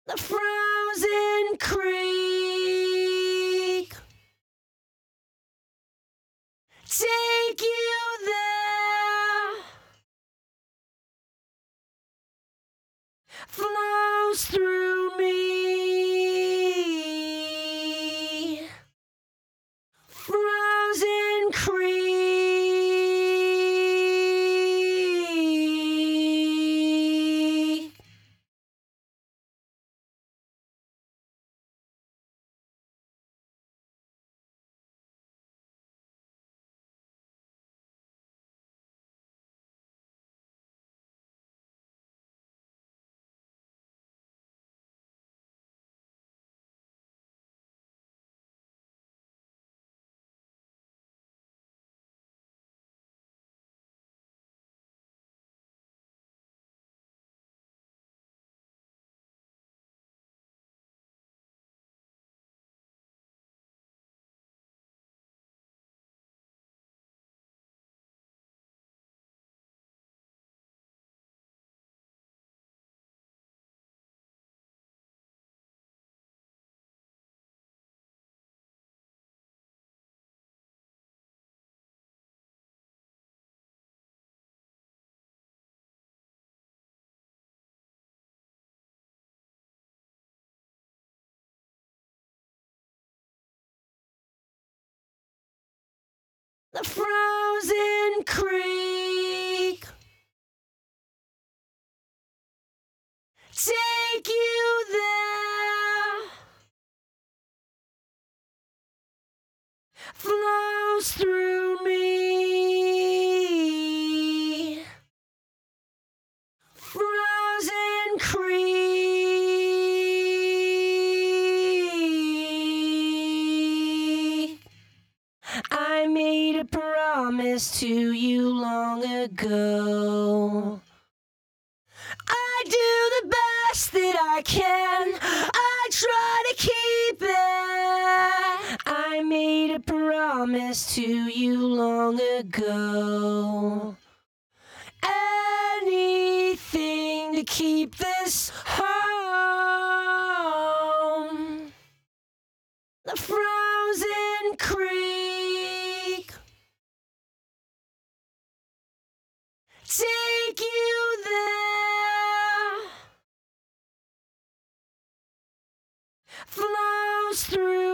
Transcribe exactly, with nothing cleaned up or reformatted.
The frozen creek, take you there, flows through me. Frozen creek, the frozen creek, take you there, flows through me. Frozen creek, I made a promise to you long ago. I do the best that I can, I try to keep it. I made a promise to you long ago. Anything to keep this home. The frozen creek, take you there, flows through